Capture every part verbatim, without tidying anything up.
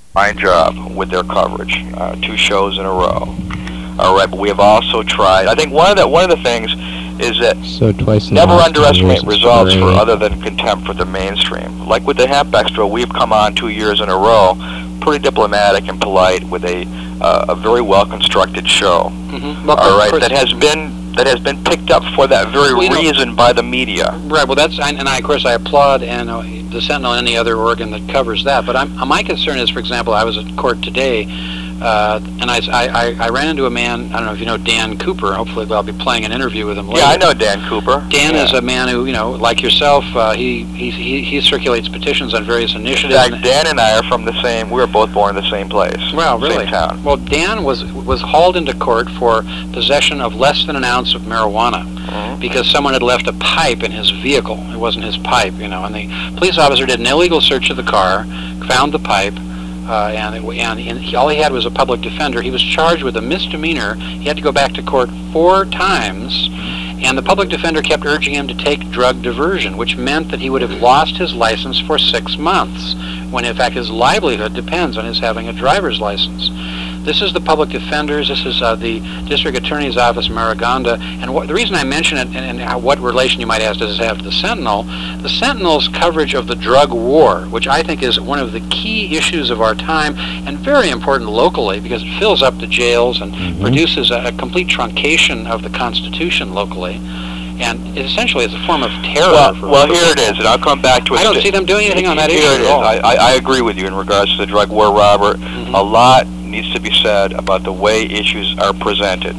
fine job with their coverage, uh, two shows in a row. All right, but we have also tried. I think one of the one of the things is that so twice never underestimate results for other than contempt for the mainstream. Like with the Hemp Expo, we've come on two years in a row, pretty diplomatic and polite, with a uh, a very well constructed show. Mm-hmm. Well, all right, that has been that has been picked up for that very well, reason know, by the media. Right. Well, that's and I, of course I applaud and uh, the Sentinel and any other organ that covers that. But I'm, my concern is, for example, I was at court today. Uh, and I, I, I ran into a man, I don't know if you know Dan Cooper. Hopefully I'll be playing an interview with him later. Yeah, I know Dan Cooper. Dan yeah. is a man who, you know, like yourself, uh, he, he he he circulates petitions on various initiatives. In fact, Dan and I are from the same, we were both born in the same place. Well, really? Same town. Well, Dan was, was hauled into court for possession of less than an ounce of marijuana mm-hmm. because someone had left a pipe in his vehicle. It wasn't his pipe, you know, and the police officer did an illegal search of the car, found the pipe, Uh, and, it, and, and he, all he had was a public defender. He was charged with a misdemeanor. He had to go back to court four times, and the public defender kept urging him to take drug diversion, which meant that he would have lost his license for six months, when in fact his livelihood depends on his having a driver's license. This is the public defenders. This is uh, the district attorney's office, Maraganda. And what, the reason I mention it, and, and how, what relation you might ask does it have to the Sentinel? The Sentinel's coverage of the drug war, which I think is one of the key issues of our time, and very important locally because it fills up the jails and mm-hmm. produces a, a complete truncation of the Constitution locally. And it essentially is a form of terror. Well, for well here it is, and I'll come back to it. I don't see them doing anything on that here issue it at all. Is. I, I, I agree with you in regards to the drug war, Robert. Mm-hmm. A lot needs to be said about the way issues are presented,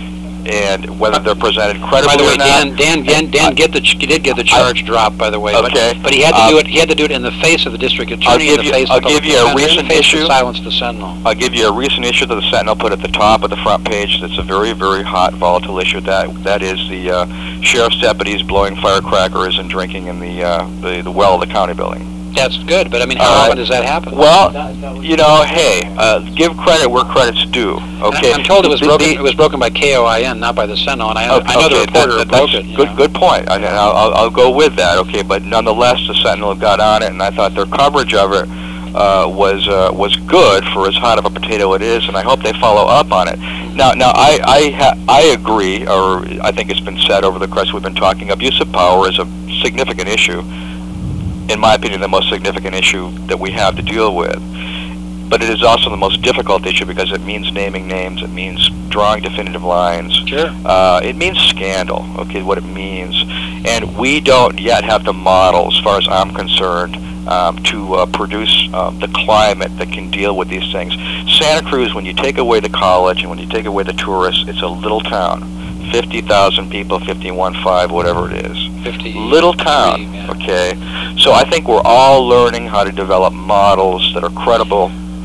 and whether they're presented credibly by the way, or not. Dan, Dan, Dan, Dan get the, he did get the charge I, dropped, by the way. Okay. But, but he had to um, do it. He had to do it in the face of the district attorney. I'll give in the you, face I'll of the give you a recent in the face issue. Of silence the Sentinel. I'll give you a recent issue that the Sentinel put at the top of the front page. That's a very, very hot, volatile issue. That that is the uh, sheriff's deputies blowing firecrackers and drinking in the uh, the, the well of the county building. That's good, but I mean, how uh, often does that happen? Well, you know, hey, uh, give credit where credit's due. Okay. I'm told it was the, broken. The, it was broken by K O I N, not by the Sentinel, and I, okay, I know the reporter that, that, broke that's it. Good, know? good point. I, I'll, I'll go with that. Okay, but nonetheless, the Sentinel got on it, and I thought their coverage of it uh, was uh, was good for as hot of a potato it is, and I hope they follow up on it. Now, now I I, ha- I agree, or I think it's been said over the course we've been talking. Abuse of power is a significant issue. In my opinion, the most significant issue that we have to deal with. But it is also the most difficult issue because it means naming names, it means drawing definitive lines. Sure. Uh, it means scandal, okay, what it means. And we don't yet have the model, as far as I'm concerned, um, to uh, produce uh, the climate that can deal with these things. Santa Cruz, when you take away the college and when you take away the tourists, it's a little town. fifty thousand people, fifty-one point five, whatever it is. fifty Little town, yeah. okay? So I think we're all learning how to develop models that are credible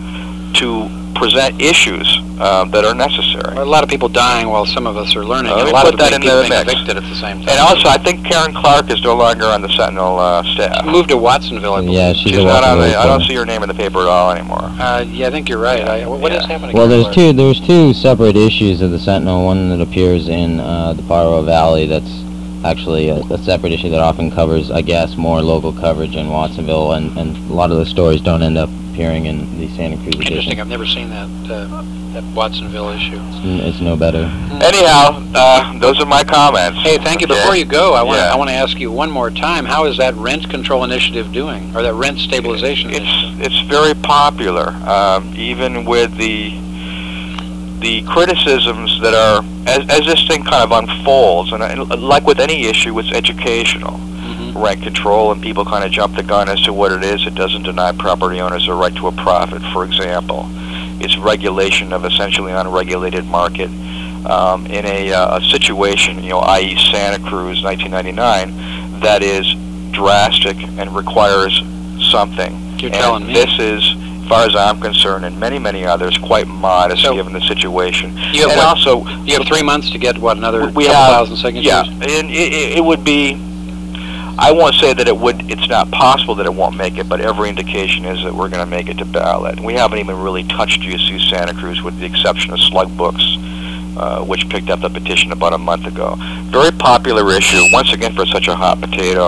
to present issues um, that are necessary. A lot of people dying while some of us are learning. Uh, and let a me lot put of that people into the being mix. evicted at the same time. And also, I think Karen Clark is no longer on the Sentinel uh, staff. She moved to Watsonville, I believe. Yeah, she's, She's a not on the, Watsonville I don't staff. see her name in the paper at all anymore. Uh, yeah, I think you're right. I, what Yeah. is happening? Well, there's Clark? two. There's two separate issues of the Sentinel. One that appears in uh, the Pajaro Valley. That's actually a, a separate issue that often covers, I guess, more local coverage in Watsonville, and, and a lot of those stories don't end up appearing in the Santa Cruz edition. Interesting. I've never seen that uh, that Watsonville issue. It's, it's no better. Anyhow, uh, those are my comments. Hey, thank you. Okay. Before you go, I want Yeah. I want to ask you one more time. How is that rent control initiative doing, or that rent stabilization initiative? It's it's very popular, um, even with the the criticisms that are as as this thing kind of unfolds, and, and like with any issue, it's educational. Mm-hmm. Rent control, and people kind of jump the gun as to what it is. It doesn't deny property owners a right to a profit, for example. It's regulation of essentially unregulated market um, in a, uh, a situation, you know, that is. Santa Cruz, nineteen ninety-nine, that is drastic and requires something. You're and telling me. This is, as far as I'm concerned, and many, many others, quite modest So, given the situation. You have and what, also, you have three months to get, what, another we couple have, thousand signatures? Yeah, and it, it would be, I won't say that it would, it's not possible that it won't make it, but every indication is that we're going to make it to ballot. We haven't even really touched U S U Santa Cruz with the exception of Slug Books, uh, which picked up the petition about a month ago. Very popular issue, once again for such a hot potato,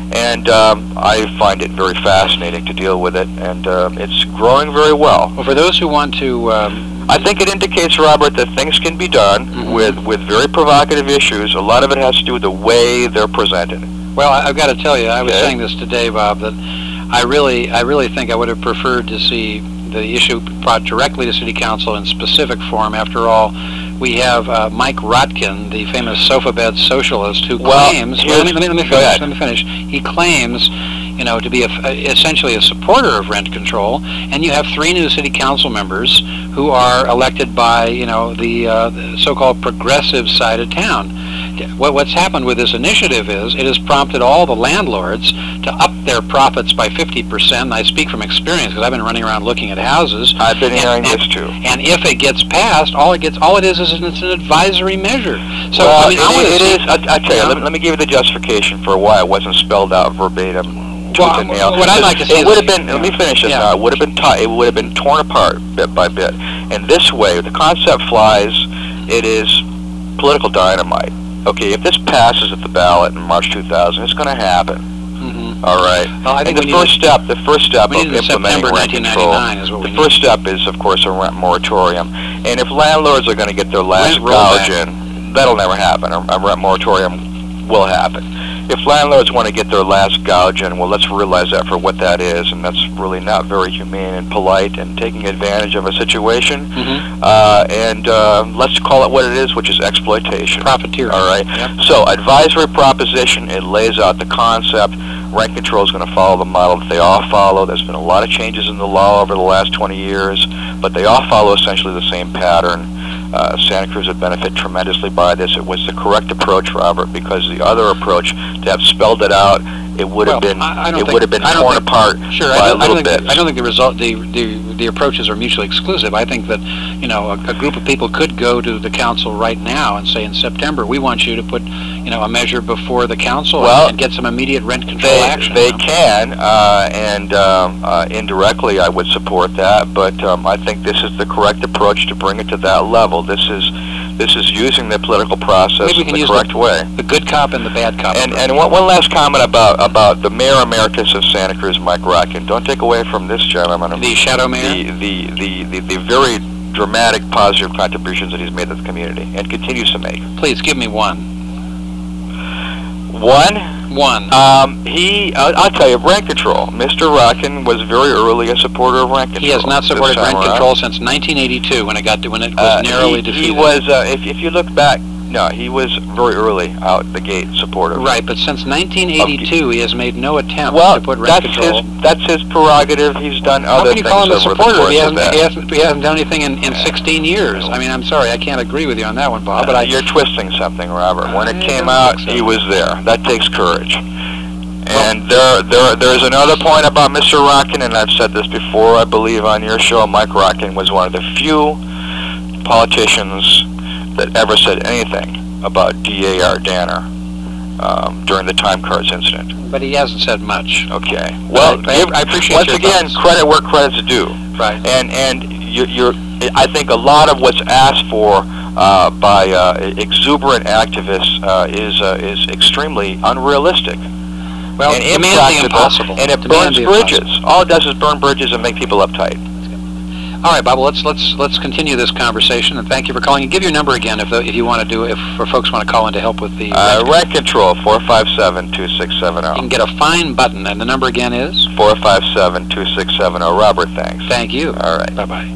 and um, I find it very fascinating to deal with it, and uh, it's growing very well. Well, for those who want to... Um, I think it indicates, Robert, that things can be done mm-hmm. with, with very provocative issues. A lot of it has to do with the way they're presented. Well, I've got to tell you, I was okay. saying this today, Bob, that I really, I really think I would have preferred to see the issue brought directly to City Council in specific form. After all, we have uh, Mike Rotkin, the famous sofa bed socialist, who well, claims... Well, let me, let me, let me finish. Let me finish. He claims, you know, to be a, essentially a supporter of rent control, and you have three new City Council members who are elected by, you know, the, uh, the so-called progressive side of town. What, what's happened with this initiative is it has prompted all the landlords to up their profits by fifty percent. And I speak from experience because I've been running around looking at houses. I've been hearing and, this too. And if it gets passed, all it gets, all it is is it's an advisory measure. So well, I mean, it, I it see, is. I, I tell you, let me, let me give you the justification for why it wasn't spelled out verbatim. Well, what I'd like to see it would have is, been. yeah. Let me finish this yeah. now. It would have been. T- it would have been torn apart bit by bit. And this way, the concept flies. It is political dynamite. Okay, if this passes at the ballot in March two thousand, it's going to happen. Mm-hmm. All right. Well, I think and the first step, the first step of implementing rent control, is what we the need. first step is, of course, a rent moratorium. And if landlords are going to get their last gouge in, that'll never happen. A, a rent moratorium will happen. If landlords want to get their last gouge in, well, let's realize that for what that is, and that's really not very humane and polite and taking advantage of a situation. Mm-hmm. Uh, and uh, let's call it what it is, which is exploitation. Profiteering. All right. Yep. So, advisory proposition, it lays out the concept. Rent control is going to follow the model that they all follow. There's been a lot of changes in the law over the last twenty years, but they all follow essentially the same pattern. Uh, Santa Cruz would benefit tremendously by this. It was the correct approach, Robert, because the other approach, to have spelled it out, it would have well, been I, I don't it think, would have been I don't torn think, apart sure, by I don't, little I don't think, bits. I don't think the result, the, the the approaches are mutually exclusive. I think that, you know, a, a group of people could go to the council right now and say, in September, we want you to put, you know, a measure before the council well, and, and get some immediate rent control they, action. They you know? can, uh, and um, uh, indirectly, I would support that. But um, I think this is the correct approach to bring it to that level. This is. This is using the political process Maybe we can the use correct the, way. The good cop and the bad cop. And and one, one last comment about about the mayor emeritus of Santa Cruz, Mike Rotkin. Don't take away from this gentleman. The shadow mayor? The, the, the, the, the very dramatic positive contributions that he's made to the community and continues to make. Please, give me one. One? One. Um, he, uh, I'll tell you, rent control. Mister Rotkin was very early a supporter of rent control. He has not supported rent control since nineteen eighty-two when it got to, when it was uh, narrowly he, defeated. He was, uh, if, if you look back, no, he was very early out the gate supportive. Right, but since nineteen eighty-two, he has made no attempt well, to put rent that's control. His, that's his prerogative. He's done How other can you things call him a over the supporter if course he of hasn't, that. he hasn't, he hasn't done anything in, in sixteen years? I mean, I'm sorry, I can't agree with you on that one, Bob. But uh, I, you're twisting something, Robert. When it I came don't out, think so. he was there. That takes courage. And there, there, there's another point about Mister Rotkin, and I've said this before, I believe, on your show. Mike Rotkin was one of the few politicians that ever said anything about D A R Danner um, during the time cards incident. but he hasn't said much. Okay. Well, I, I, I appreciate once your again, thoughts. credit where credit's due. Right. And and you, you're, I think a lot of what's asked for uh, by uh, exuberant activists uh, is uh, is extremely unrealistic. Well, and demand the impractical, impossible. and it Demand burns the bridges. impossible. All it does is burn bridges and make people uptight. All right, Bob. Well, let's let's let's continue this conversation. And thank you for calling. And give your number again if the, if you want to do if for folks want to call in to help with the Uh, rent control four five seven two six seven You can zero. get a fine button, and the number again is. four five seven two six seven zero. Robert, thanks. Thank you. All right. Bye bye.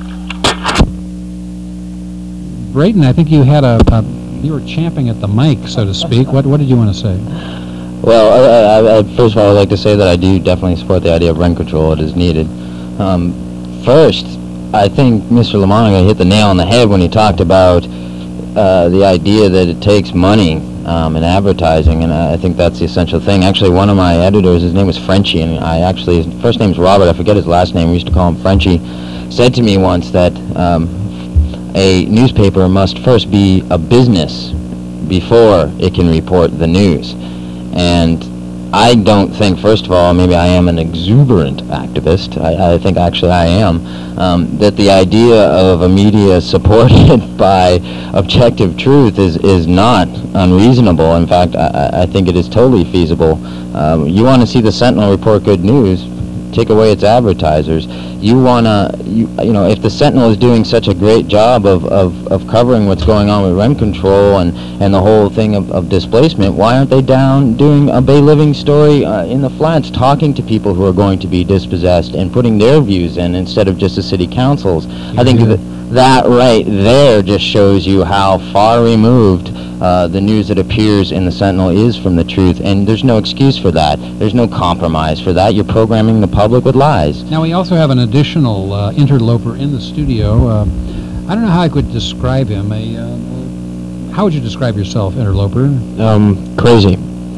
Brayden, I think you had a, a you were champing at the mic, so to speak. What what did you want to say? Well, I, I, I, first of all, I'd like to say that I do definitely support the idea of rent control. It is needed. Um, first, I think Mister Lamonica hit the nail on the head when he talked about uh, the idea that it takes money um, in advertising, and I, I think that's the essential thing. Actually, one of my editors, his name was Frenchie, and I actually, his first name's Robert, I forget his last name, we used to call him Frenchie, said to me once that um, a newspaper must first be a business before it can report the news. And I don't think, first of all, maybe I am an exuberant activist, I, I think actually I am, um, that the idea of a media supported by objective truth is, is not unreasonable. In fact, I, I think it is totally feasible Um, you want to see the Sentinel report good news, take away its advertisers. You want to, you, you know, if the Sentinel is doing such a great job of, of, of covering what's going on with rent control and, and the whole thing of, of displacement, why aren't they down doing a Bay Living story uh, in the flats, talking to people who are going to be dispossessed and putting their views in instead of just the city councils? Mm-hmm. I think that, that right there just shows you how far removed Uh, the news that appears in the Sentinel is from the truth, and there's no excuse for that. There's no compromise for that. You're programming the public with lies. Now, we also have an additional uh, interloper in the studio. Uh, I don't know how I could describe him. A, uh, how would you describe yourself, interloper? Um, crazy.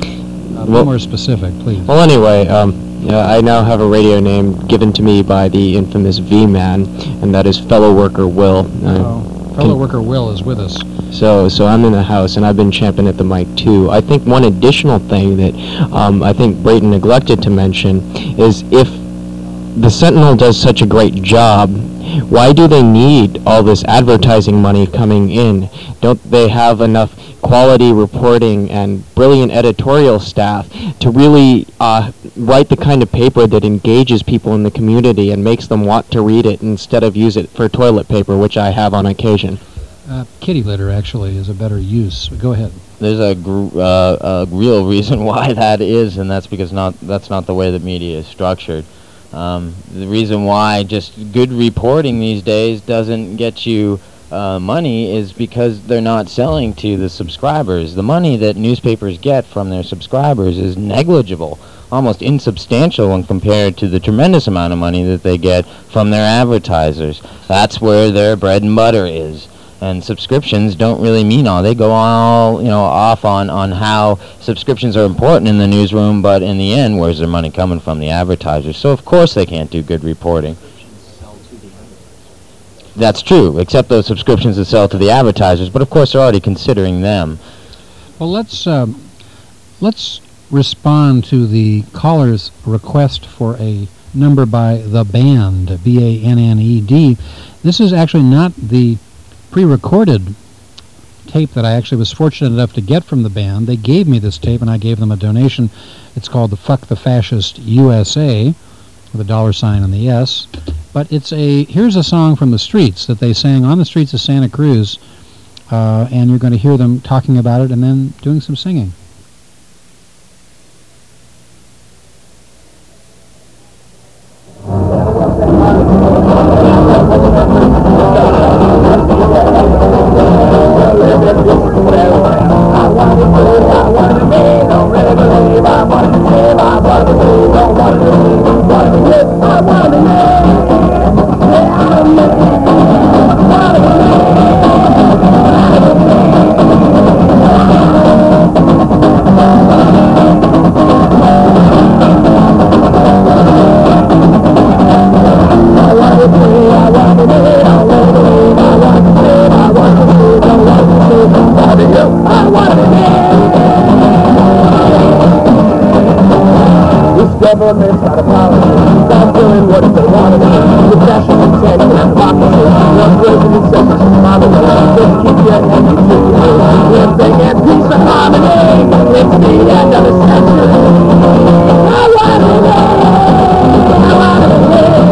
Uh, well, be more specific, please. Well, anyway, um, yeah, I now have a radio name given to me by the infamous V-Man, and that is fellow worker Will. Uh, oh. Fellow worker Will is with us. So, so I'm in the house, and I've been champing at the mic too. I think one additional thing that um, I think Brayton neglected to mention is if the Sentinel does such a great job, why do they need all this advertising money coming in? Don't they have enough quality reporting and brilliant editorial staff to really uh, write the kind of paper that engages people in the community and makes them want to read it instead of use it for toilet paper, which I have on occasion? Uh, kitty litter, actually, is a better use. Go ahead. There's a, gr- uh, a real reason why that is, and that's because not that's not the way the media is structured. Um, the reason why just good reporting these days doesn't get you uh, money is because they're not selling to the subscribers. The money that newspapers get from their subscribers is negligible, almost insubstantial when compared to the tremendous amount of money that they get from their advertisers. That's where their bread and butter is. And subscriptions don't really mean all. They go all, you know, off on, on how subscriptions are important in the newsroom, but in the end, where's their money coming from? The advertisers. So of course they can't do good reporting. That's true, except those subscriptions that sell to the advertisers. But of course they're already considering them. Well, let's um, let's respond to the caller's request for a number by The Band, B A N N E D. This is actually not the pre-recorded tape that I actually was fortunate enough to get from the band. They gave me this tape, and I gave them a donation. It's called the Fuck the Fascist U S A, with a dollar sign on the S. But it's a, here's a song from the streets that they sang on the streets of Santa Cruz, uh, and you're going to hear them talking about it and then doing some singing. Government's got a policy. Stop doing what they want to do. Recession and tension and democracy. One president says it's harmony. Just keep your head and keep your head. Living in peace and harmony. It's the end of the century. I want to live. I want to live.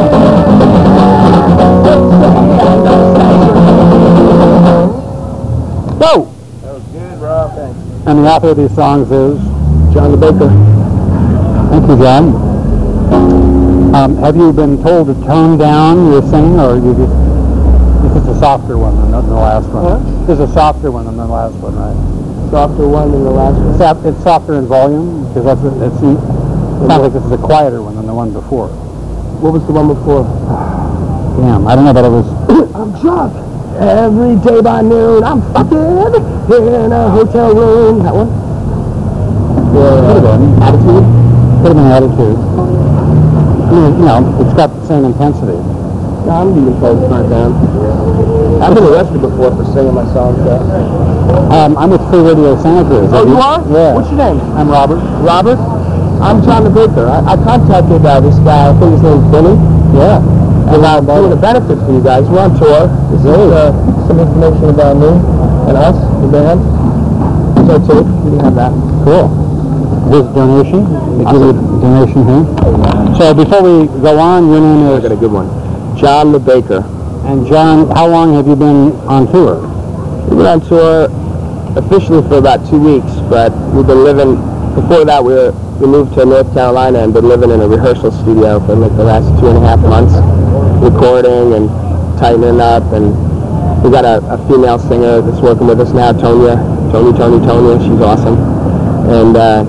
It's the end of the century. Whoa! That was good, Rob. Thanks. And the author of these songs is John the Baker. Thank you, John. Um, have you been told to tone down your singing, or you just, this is a softer one than the, the last one? What? This is a softer one than the last one, right? Softer one than the last one? It's, sop- it's softer in volume, because that's a, it's, it sounds like this is a quieter one than the one before. What was the one before? Damn, I don't know, but it was... I'm drunk every day by noon. I'm fucking in a hotel room. That one? Yeah, could have been. Attitude? Could have been Attitude. I mean, you know, it's got the same intensity. Yeah, I'm being told to turn it down. I've been arrested before for singing my songs. Um, I'm with Free Radio Santa Cruz. Oh, you are? Yeah. What's your name? I'm Robert. Robert? I'm John the Baker. I, I contacted uh, this guy, I think his name's Billy. Yeah. And I'm doing a benefit for you guys. We're on tour. This is uh, some information about me and us, the band. So, too, you can have that. Cool. his donation. They give you a donation here. So before we go on, your name I is... got a good one. John the Baker. And John, how long have you been on tour? We've been on tour officially for about two weeks, but we've been living, before that we were, we moved to North Carolina and been living in a rehearsal studio for like the last two and a half months, recording and tightening up, and we got a, a female singer that's working with us now, Tonya, Tony, Tony, Tonya, she's awesome. And uh,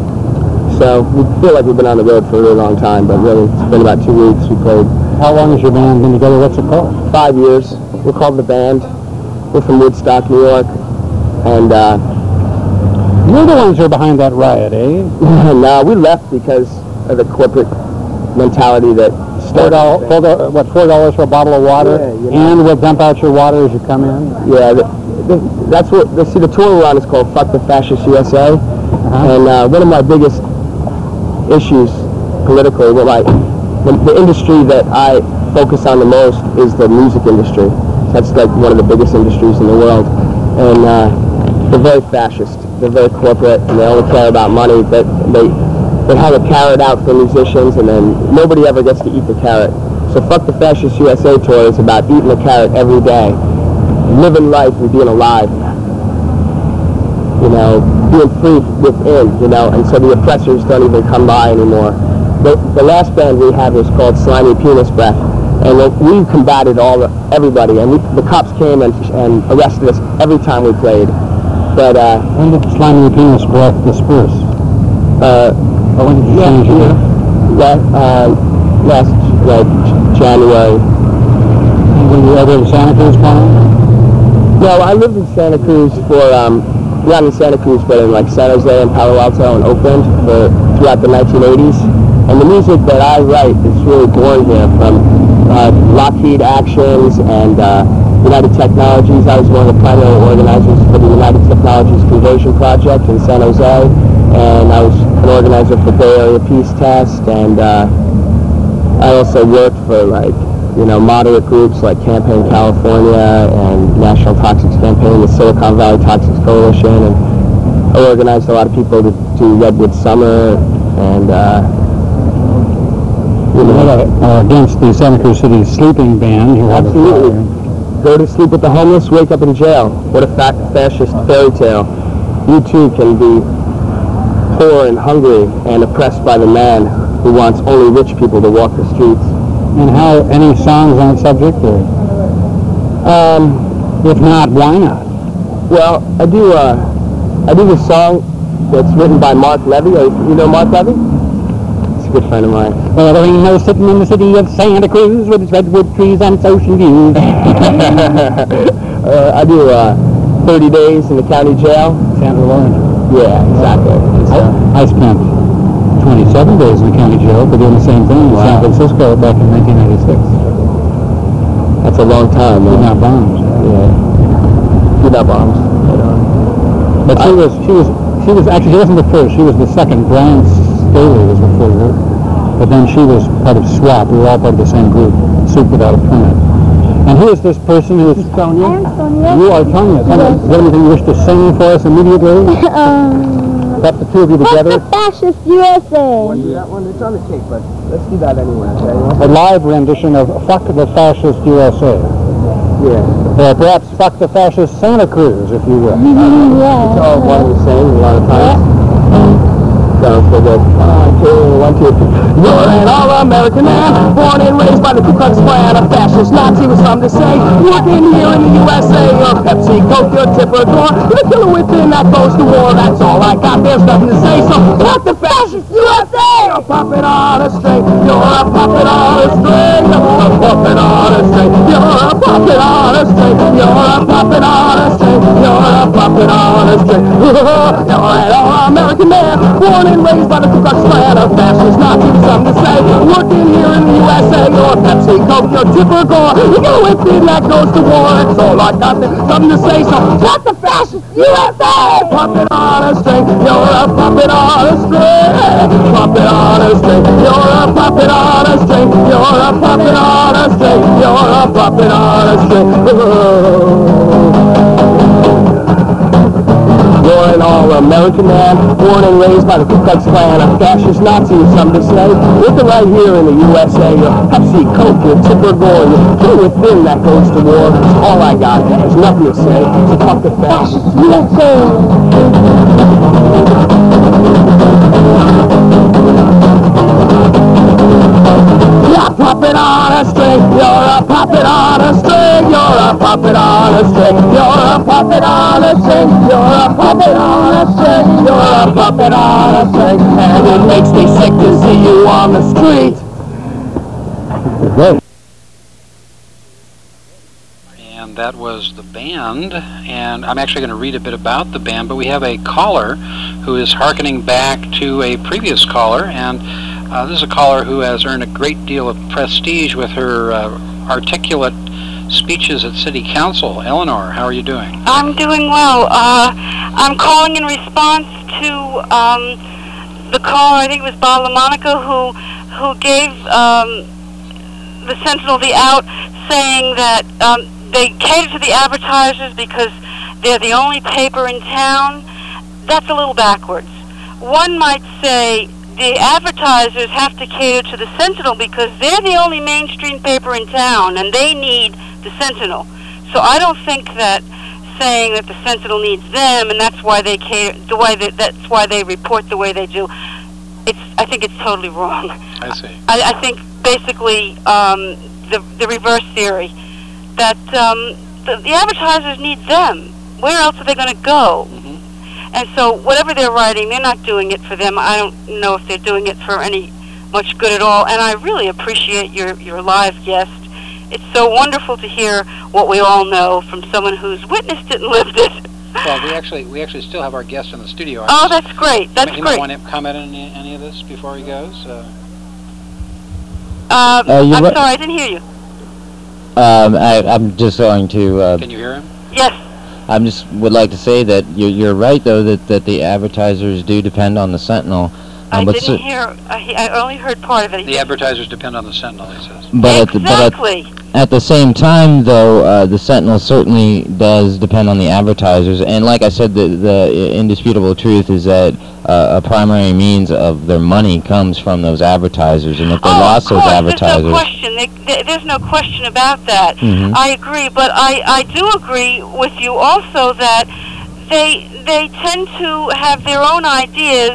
so we feel like we've been on the road for a really long time, but really it's been about two weeks. We played. How long has your band been together? What's it called? Five years. We're called The Band. We're from Woodstock, New York. And uh, you're the ones who are behind that riot, eh? No, we left because of the corporate mentality that Four dollars, four dollars, what, four dollars for a bottle of water, yeah, you know. And we'll dump out your water as you come in? Yeah, the, the, that's what, the, see, the tour we're on is called Fuck the Fascist U S A. Uh-huh. And uh, one of my biggest issues politically, well, like, the, the industry that I focus on the most is the music industry. That's like one of the biggest industries in the world. And uh, they're very fascist. They're very corporate, and they only care about money. But they, they have a carrot out for musicians, and then nobody ever gets to eat the carrot. So Fuck the Fascist U S A tour is about eating the carrot every day, living life and being alive. You know, being free within, you know, and so the oppressors don't even come by anymore. The, the last band we had was called Slimy Penis Breath, and we combated all the, everybody, and we, the cops came and, and arrested us every time we played. But uh, when did Slimy Penis Breath disperse? Uh, or when did you yeah, change it? Yeah, last, uh, last like January. And were you ever in Santa Cruz playing? No, I lived in Santa Cruz for. Um, not in Santa Cruz, but in like San Jose and Palo Alto and Oakland for throughout the nineteen eighties. And the music that I write is really born here from uh, Lockheed Actions and uh, United Technologies. I was one of the primary organizers for the United Technologies Conversion Project in San Jose, and I was an organizer for Bay Area Peace Test, and uh, I also worked for like you know, moderate groups like Campaign California and National Toxics Campaign, the Silicon Valley Toxics Coalition, and I organized a lot of people to do Redwood Summer, and uh, you know, uh, against the Santa Cruz City sleeping ban. You absolutely. Go to sleep with the homeless, wake up in jail. What a fa fascist fairy tale. You too can be poor and hungry and oppressed by the man who wants only rich people to walk the streets. And how, any songs on that subject, or? Um, if not, why not? Well, I do, uh, I do this song that's written by Mark Levy. You know Mark Levy? He's a good friend of mine. Well, there ain't no sitting in the city of Santa Cruz with its redwood trees and its ocean views. uh, I do, uh, thirty days in the county jail. Santa Lawrence. Yeah, exactly. I, I spent twenty-seven days in the county jail for doing the same thing in wow. San Francisco back in nineteen ninety-six. That's a long time, man. Not bombs. Yeah. Not bombs. But she was, she was, she was actually, she wasn't the first. She was the second. Brian Staley was before her. But then she was part of SWAP. We were all part of the same group. Soup Without a Permit. And who is this person who is Tonya? I am Tonya. You are Tonya. Yes. Is there anything you wish to sing for us immediately? um, Perhaps the two of you together? Fuck the Fascist U S A. Want to do that one? It's on the tape, but let's do that anyway, okay? A live rendition of Fuck the Fascist U S A. Yeah. Or perhaps Fuck the Fascist Santa Cruz, if you will. Yeah. It's all one and the same a lot of times. Sounds so good. One, two, one, two. You're an all-American man, born and raised by the Ku Klux Klan, a fascist Nazi with something to say. Working here in the U S A, you're Pepsi, Coke, you're Tipper, Gore. You're the killer within that goes to war. That's all I got. There's nothing to say. So fuck the fascist U S A. You're a puppet on a string. You're a puppet on a string. A puppet on a string. You're a puppet on a string. You're a puppet on a string. You're a puppet on a string. You're an all-American man, born and raised by the Ku Klux Klan, a fascist Nazi with something to say. Working here in the U S A, you're Pepsi, Coke, you're Tipper, Gore. You go with me, that goes to war. That's all I got. There's something to say. So fuck the fascist U S A. Puppet on a string. You're a puppet on a string. Puppet on a string. You're a puppet on a string. You're a puppet on a string. You're a puppet on a string. You're an all American man, born and raised by the Ku Klux Klan, a fascist Nazi, as some to say. Looking right here in the U S A, your Pepsi, Coke, your Tipper Gore, your kid within that goes to war. That's all I got. There's nothing to say. So fuck the fascists. U S A. You're a puppet on a string, you're a puppet on a string, you're a puppet on a string, you're a puppet on a string, you're a puppet on a string, you're a puppet on a string, and it makes me sick to see you on the street. And that was the band, and I'm actually going to read a bit about the band, but we have a caller who is hearkening back to a previous caller, and Uh, this is a caller who has earned a great deal of prestige with her uh, articulate speeches at City Council. Eleanor, how are you doing? I'm doing well. Uh, I'm calling in response to um, the caller, I think it was Bob LaMonica, who, who gave um, the Sentinel the out, saying that um, they cater to the advertisers because they're the only paper in town. That's a little backwards. One might say the advertisers have to cater to the Sentinel because they're the only mainstream paper in town and they need the Sentinel. So I don't think that saying that the Sentinel needs them and that's why they cater, the way that that's why they report the way they do. It's I think it's totally wrong. I see. I, I think basically um, the the reverse theory that um, the, the advertisers need them. Where else are they going to go? And so whatever they're writing, they're not doing it for them. I don't know if they're doing it for any much good at all. And I really appreciate your, your live guest. It's so wonderful to hear what we all know from someone who's witnessed it and lived it. Well, we actually we actually still have our guest in the studio. Oh, that's great. That's you great. might want to comment on any, any of this before he goes? Uh, uh, Uh, you're I'm right. sorry, I didn't hear you. Um, I, I'm just going to. Uh, can you hear him? Yes. I just would like to say that you're, you're right, though, that, that the advertisers do depend on the Sentinel. I Um, but didn't so- hear, I, I only heard part of it. The advertisers depend on the Sentinel, he says. But at the, but at, Exactly. at the same time, though, uh, the Sentinel certainly does depend on the advertisers. And like I said, the, the indisputable truth is that uh, a primary means of their money comes from those advertisers. And if they Oh, lost of course, those advertisers... There's no question. They, they, there's no question about that. Mhm. I agree, but I, I do agree with you also that they they tend to have their own ideas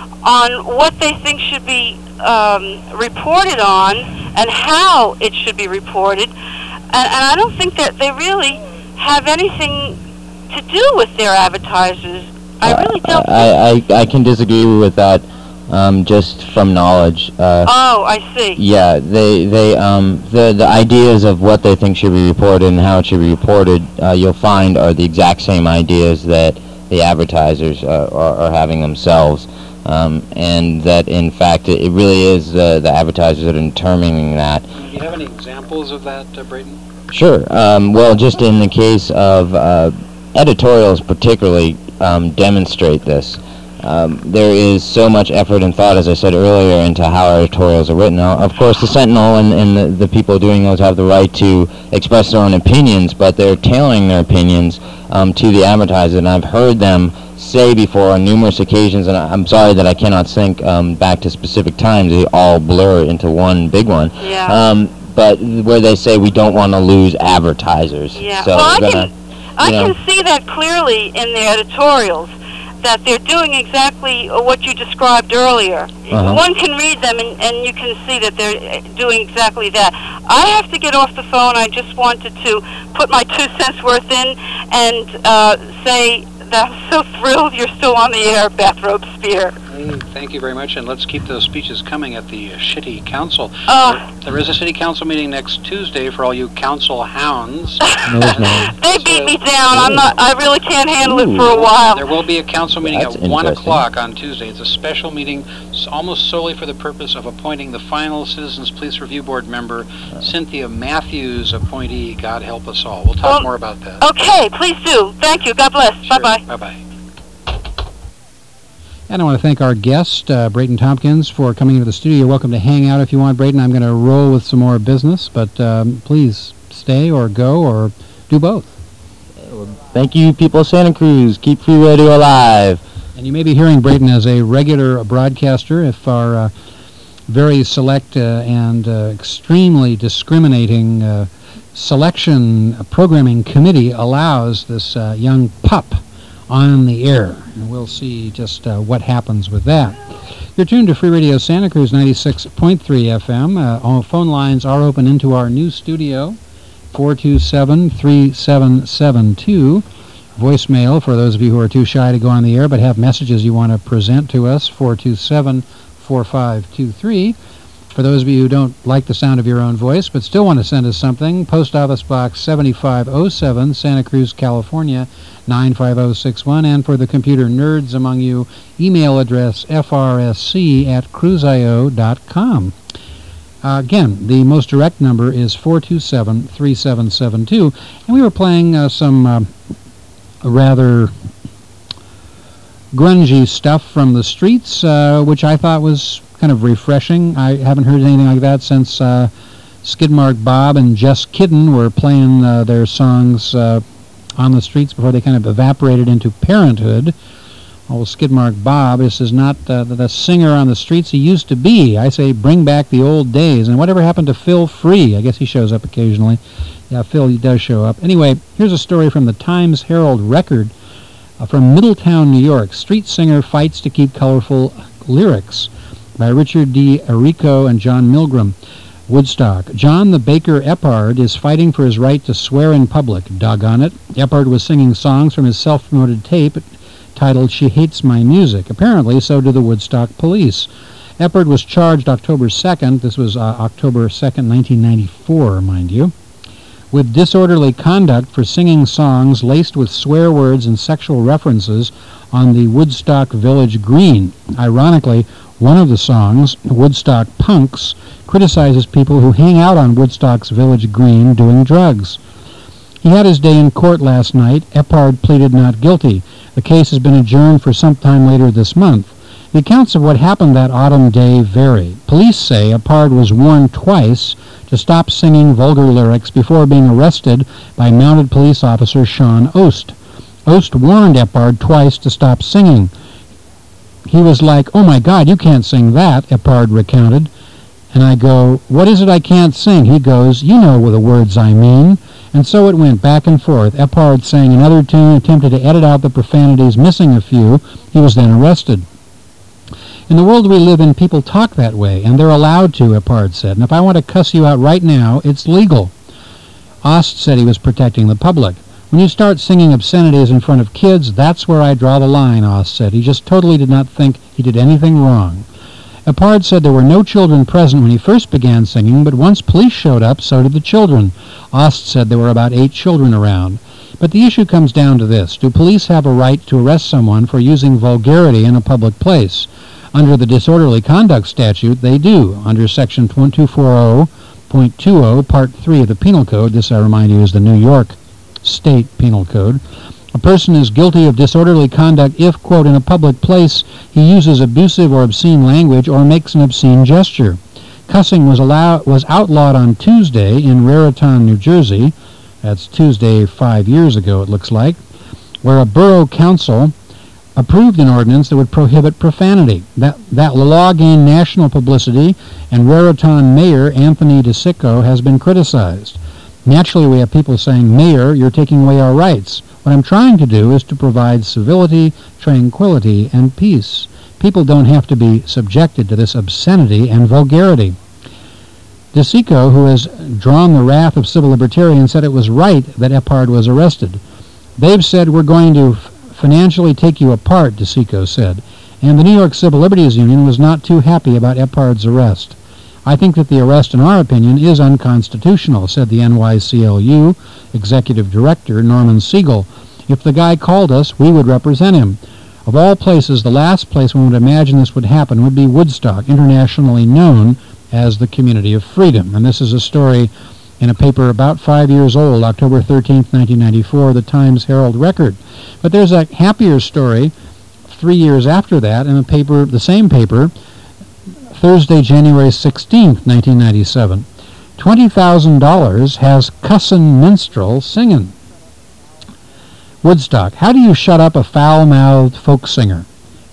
on what they think should be um, reported on and how it should be reported. And, and I don't think that they really have anything to do with their advertisers. I really don't. I, I, I can disagree with that um, just from knowledge. Uh, Oh, I see. Yeah, they they um the the ideas of what they think should be reported and how it should be reported, uh, you'll find are the exact same ideas that the advertisers uh, are, are having themselves, um, and that in fact it, it really is uh, the advertisers that are determining that. Do you have any examples of that, uh, Brayton? Sure. Um, well, just in the case of uh, editorials, particularly um, demonstrate this. Um, there is so much effort and thought, as I said earlier, into how editorials are written. Now, of course, the Sentinel and, and the, the people doing those have the right to express their own opinions, but they're tailoring their opinions um, to the advertiser. And I've heard them say before on numerous occasions, and I, I'm sorry that I cannot think um, back to specific times. They all blur into one big one. Yeah. Um, but where they say we don't want to lose advertisers. Yeah. So well, I we're gonna, can I you know, can see that clearly in their editorials, that they're doing exactly what you described earlier. Uh-huh. One can read them and, and you can see that they're doing exactly that. I have to get off the phone. I just wanted to put my two cents worth in and uh, say that I'm so thrilled you're still on the air, Bathrobe Spear. Hey, thank you very much, and let's keep those speeches coming at the uh, Shitty Council. Uh, there, there is a City Council meeting next Tuesday for all you council hounds. no, there's not. They beat me down. I'm not. I really can't handle it for a while. There will be a council meeting That's at one interesting. o'clock on Tuesday. It's a special meeting s- almost solely for the purpose of appointing the final Citizens Police Review Board member, Cynthia Matthews, appointee. God help us all. We'll talk Well, more about that. Okay, please do. Thank you. God bless. Sure. Bye-bye. Bye-bye. And I want to thank our guest, uh, Brayton Tompkins, for coming into the studio. You're welcome to hang out if you want, Brayton. I'm going to roll with some more business, but um, please stay or go or do both. Thank you, people of Santa Cruz. Keep Free Radio alive. And you may be hearing Braden as a regular broadcaster if our uh, very select uh, and uh, extremely discriminating uh, selection programming committee allows this uh, young pup on the air. And we'll see just uh, what happens with that. You're tuned to Free Radio Santa Cruz ninety-six point three F M. Uh, all phone lines are open into our new studio, four two seven, three seven seven two. Voicemail for those of you who are too shy to go on the air but have messages you want to present to us, four two seven, four five two three. For those of you who don't like the sound of your own voice but still want to send us something, Post Office Box seventy-five oh seven, Santa Cruz, California, nine five oh six one. And for the computer nerds among you, email address f r s c at cruise i o dot com. Uh, again, the most direct number is four two seven, three seven seven two. And we were playing uh, some uh, rather grungy stuff from the streets, uh, which I thought was kind of refreshing. I haven't heard anything like that since uh, Skidmark Bob and Just Kiddin' were playing uh, their songs uh, on the streets before they kind of evaporated into parenthood. Old Skidmark Bob, this is not uh, the, the singer on the streets he used to be. I say bring back the old days. And whatever happened to Phil Free? I guess he shows up occasionally. Yeah, Phil, he does show up. Anyway, here's a story from the Times Herald Record uh, from Middletown, New York. Street singer fights to keep colorful lyrics, by Richard D. Arico and John Milgram. Woodstock. John the Baker Eppard is fighting for his right to swear in public. Doggone it. Eppard was singing songs from his self-promoted tape titled She Hates My Music. Apparently, so do the Woodstock police. Eppard was charged October second, this was uh, October second, nineteen ninety-four, mind you, with disorderly conduct for singing songs laced with swear words and sexual references on the Woodstock Village Green. Ironically, one of the songs, Woodstock Punks, criticizes people who hang out on Woodstock's Village Green doing drugs. He had his day in court last night. Eppard pleaded not guilty. The case has been adjourned for some time later this month. The accounts of what happened that autumn day vary. Police say Eppard was warned twice to stop singing vulgar lyrics before being arrested by mounted police officer Sean Ost. Ost warned Eppard twice to stop singing. He was like, "Oh my God, you can't sing that," Eppard recounted. And I go, "What is it I can't sing?" He goes, "You know the words I mean." And so it went back and forth. Eppard sang another tune, attempted to edit out the profanities, missing a few. He was then arrested. In the world we live in, people talk that way, and they're allowed to, Eppard said. And if I want to cuss you out right now, it's legal. Ost said he was protecting the public. When you start singing obscenities in front of kids, that's where I draw the line, Ost said. He just totally did not think he did anything wrong. Eppard said there were no children present when he first began singing, but once police showed up, so did the children. Ost said there were about eight children around. But the issue comes down to this. Do police have a right to arrest someone for using vulgarity in a public place? Under the disorderly conduct statute, they do. Under Section two forty point twenty, Part three of the Penal Code, this, I remind you, is the New York State Penal Code, a person is guilty of disorderly conduct if, quote, in a public place he uses abusive or obscene language or makes an obscene gesture. Cussing was allow- was outlawed on Tuesday in Raritan, New Jersey. That's Tuesday five years ago, it looks like, where a borough council approved an ordinance that would prohibit profanity. That, that law gained national publicity, and Raritan Mayor Anthony DeSicco has been criticized. Naturally, we have people saying, "Mayor, you're taking away our rights." What I'm trying to do is to provide civility, tranquility, and peace. People don't have to be subjected to this obscenity and vulgarity. DeSicco, who has drawn the wrath of civil libertarians, said it was right that Eppard was arrested. "They've said we're going to f- financially take you apart," DeSicco said, and the New York Civil Liberties Union was not too happy about Eppard's arrest. "I think that the arrest, in our opinion, is unconstitutional," said the N Y C L U Executive Director Norman Siegel. "If the guy called us, we would represent him. Of all places, the last place one would imagine this would happen would be Woodstock, internationally known as the Community of Freedom." And this is a story in a paper about five years old, October thirteenth, nineteen ninety-four, the Times Herald Record. But there's a happier story three years after that in a paper, the same paper, Thursday, January sixteenth, nineteen ninety-seven. twenty thousand dollars has cussin' minstrel singin'. Woodstock. How do you shut up a foul-mouthed folk singer?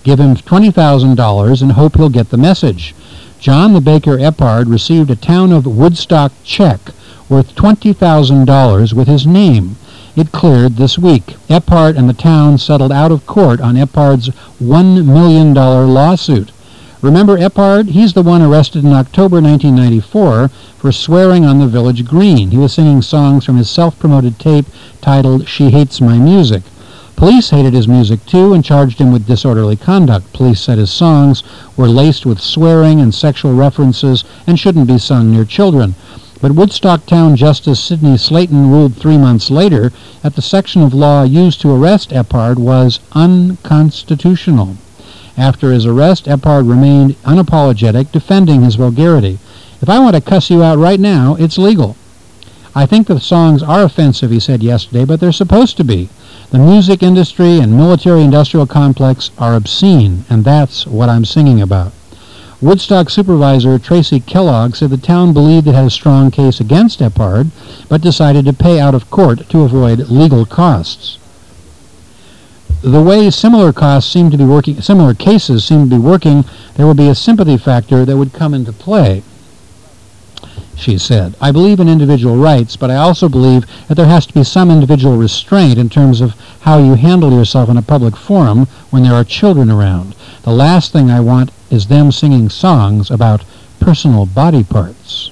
Give him twenty thousand dollars and hope he'll get the message. John the Baker Eppard received a town of Woodstock check worth twenty thousand dollars with his name. It cleared this week. Eppard and the town settled out of court on Eppard's one million dollars lawsuit. Remember Eppard? He's the one arrested in October nineteen ninety-four for swearing on the village green. He was singing songs from his self-promoted tape titled She Hates My Music. Police hated his music too and charged him with disorderly conduct. Police said his songs were laced with swearing and sexual references and shouldn't be sung near children. But Woodstock Town Justice Sidney Slayton ruled three months later that the section of law used to arrest Eppard was unconstitutional. After his arrest, Eppard remained unapologetic, defending his vulgarity. If I want to cuss you out right now, it's legal. I think the songs are offensive, he said yesterday, but they're supposed to be. The music industry and military-industrial complex are obscene, and that's what I'm singing about. Woodstock Supervisor Tracy Kellogg said the town believed it had a strong case against Eppard, but decided to pay out of court to avoid legal costs. The way similar costs seem to be working, similar cases seem to be working, there will be a sympathy factor that would come into play, she said. I believe in individual rights, but I also believe that there has to be some individual restraint in terms of how you handle yourself in a public forum when there are children around. The last thing I want is them singing songs about personal body parts.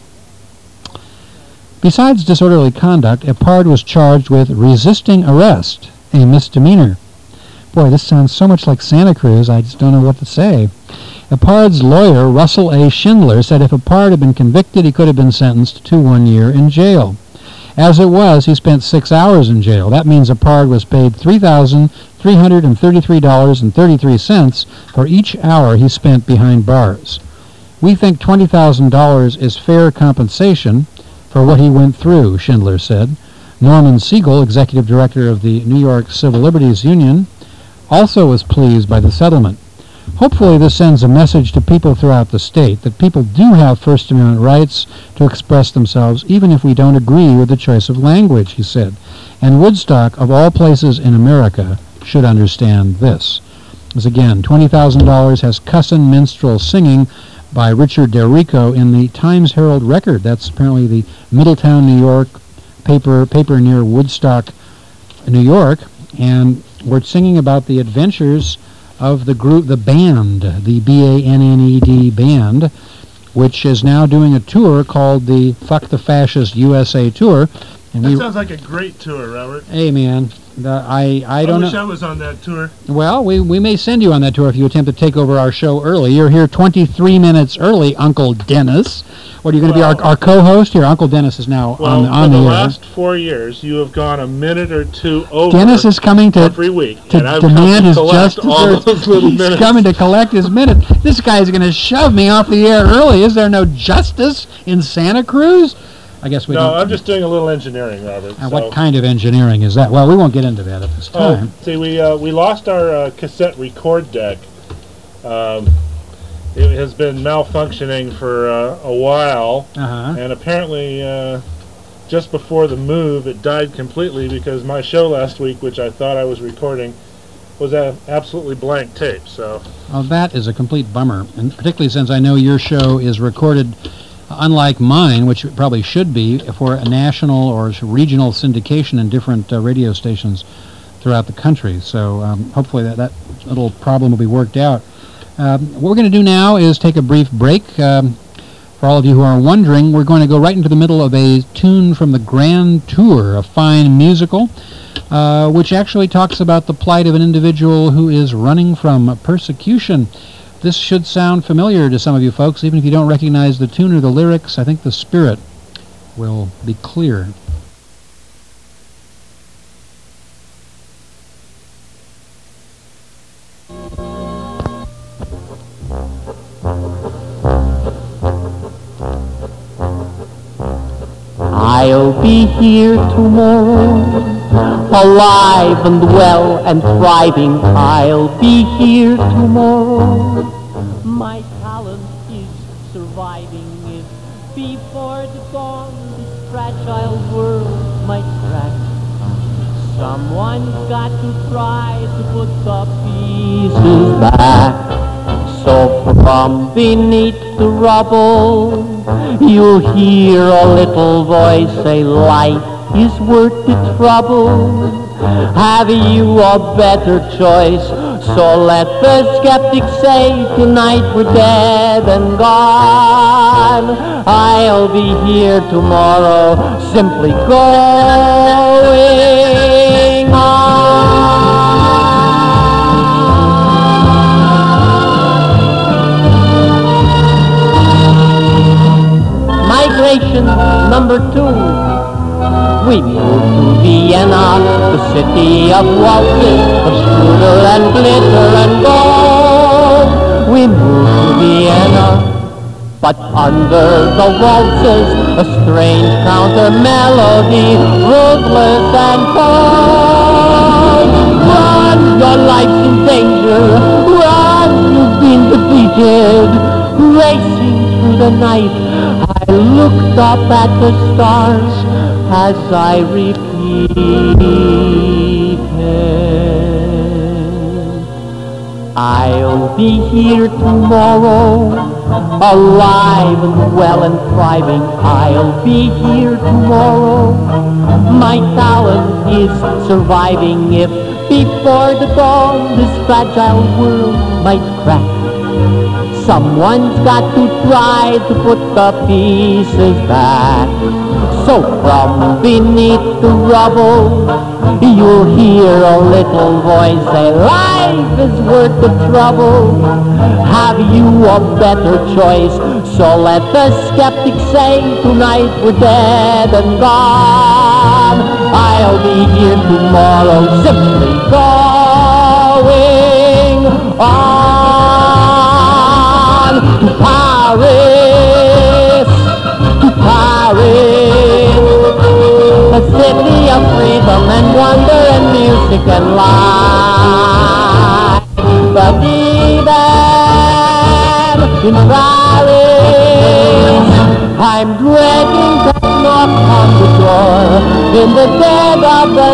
Besides disorderly conduct, Eppard was charged with resisting arrest, a misdemeanor. Boy, this sounds so much like Santa Cruz, I just don't know what to say. Eppard's lawyer, Russell A. Schindler, said if Eppard had been convicted, he could have been sentenced to one year in jail. As it was, he spent six hours in jail. That means Eppard was paid three thousand three hundred thirty-three dollars and thirty-three cents for each hour he spent behind bars. We think twenty thousand dollars is fair compensation for what he went through, Schindler said. Norman Siegel, executive director of the New York Civil Liberties Union, also was pleased by the settlement. Hopefully this sends a message to people throughout the state that people do have First Amendment rights to express themselves even if we don't agree with the choice of language, he said. And Woodstock, of all places in America, should understand this. As again, twenty thousand dollars has Cussin Minstrel Singing by Richard Delrico in the Times Herald Record. That's apparently the Middletown, New York paper, paper near Woodstock, New York. And we're singing about the adventures of the group, the band, the B A N N E D band, which is now doing a tour called the Fuck the Fascist U S A Tour. And that we, sounds like a great tour, Robert. Hey, man. The, I, I don't I wish know. I was on that tour. Well, we, we may send you on that tour if you attempt to take over our show early. You're here twenty-three minutes early, Uncle Dennis. What, are you going to well, be our, our co-host here? Uncle Dennis is now well, on, on the the air. air. For the last four years, you have gone a minute or two over Dennis is coming to, every week, to and I've demand his justice. All those little He's minutes. coming to collect his minutes. This guy's going to shove me off the air early. Is there no justice in Santa Cruz? I guess we no, don't. I'm just doing a little engineering, Robert. And so. what kind of engineering is that? Well, we won't get into that at this time. Oh, see, we uh, we lost our uh, cassette record deck. Um, it has been malfunctioning for uh, a while, uh-huh. and apparently uh, just before the move, it died completely because my show last week, which I thought I was recording, was a absolutely blank tape. So. Well, that is a complete bummer, and particularly since I know your show is recorded. Unlike mine, which it probably should be for a national or regional syndication in different uh, radio stations throughout the country. So um, hopefully that, that little problem will be worked out. Um, what we're going to do now is take a brief break. Um, for all of you who are wondering, we're going to go right into the middle of a tune from the Grand Tour, a fine musical, uh, which actually talks about the plight of an individual who is running from persecution. This should sound familiar to some of you folks, even if you don't recognize the tune or the lyrics. I think the spirit will be clear. I'll be here tomorrow, alive and well and thriving. I'll be here tomorrow. My talent is surviving. If before the dawn this fragile world might crack, Someone's got to try to put the pieces back. So from beneath the rubble, you'll hear a little voice say, life is worth the trouble. Have you a better choice? So let the skeptics say, tonight we're dead and gone. I'll be here tomorrow, simply going on. Migration number two. We moved to Vienna, the city of waltzes, of strudel and glitter and gold. We moved to Vienna, but under the waltzes, a strange counter melody, ruthless and cold. Run, your life's in danger. Run, you've been defeated. Racing through the night, I looked up at the stars as I repeated, I'll be here tomorrow, alive and well and thriving. I'll be here tomorrow. My talent is surviving. If before the dawn this fragile world might crack, someone's got to try to put the pieces back. So from beneath the rubble, you'll hear a little voice say, life is worth the trouble. Have you a better choice? So let the skeptics say, tonight we're dead and gone. I'll be here tomorrow, simply going on. To Paris, to Paris, the city of freedom and wonder and music and life. But even in Paris, I'm dreading that knock on the door in the dead of the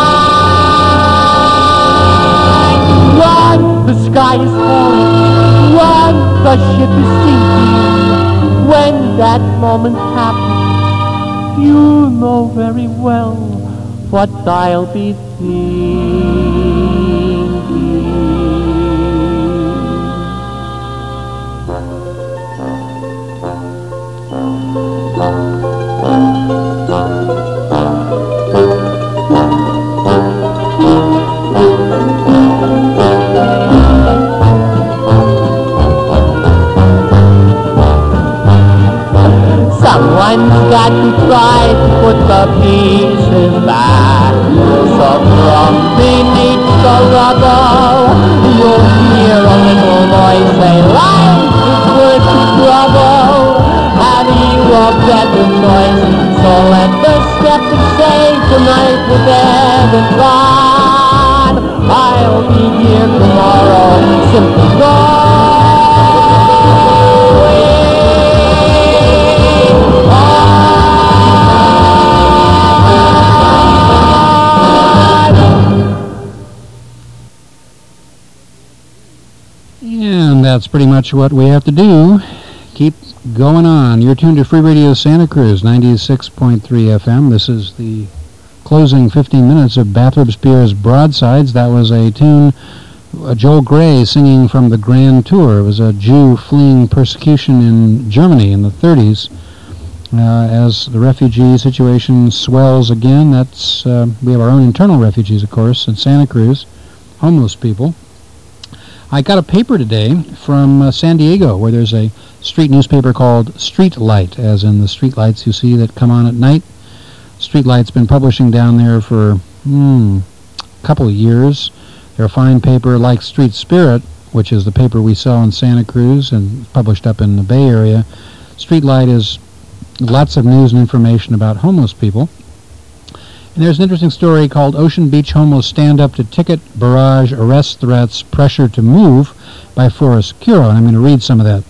night. Run, the sky is falling. Run, the ship is sinking. When that moment happens, you know very well what I'll be thinking. Someone's got to try to put the pieces back. So from beneath the rubble, you'll hear a little voice say, life is worth the trouble. Have you a better choice? So let the skeptics say, tonight we're dead and gone. I'll be here tomorrow, simply gone. And that's pretty much what we have to do. Keep going on. You're tuned to Free Radio Santa Cruz, ninety-six point three F M. This is the closing fifteen minutes of Bathrop Spears' Broadsides. That was a tune, uh, Joel Grey singing from the Grand Tour. It was a Jew fleeing persecution in Germany in the thirties. Uh, as the refugee situation swells again, that's uh, we have our own internal refugees, of course, in Santa Cruz, homeless people. I got a paper today from uh, San Diego, where there's a street newspaper called Street Light, as in the street lights you see that come on at night. Street Light's been publishing down there for hmm, a couple of years. They're a fine paper like Street Spirit, which is the paper we sell in Santa Cruz and published up in the Bay Area. Street Light is lots of news and information about homeless people. And there's an interesting story called Ocean Beach Homeless Stand Up to Ticket, Barrage, Arrest Threats, Pressure to Move by Forrest Curo, and I'm going to read some of that.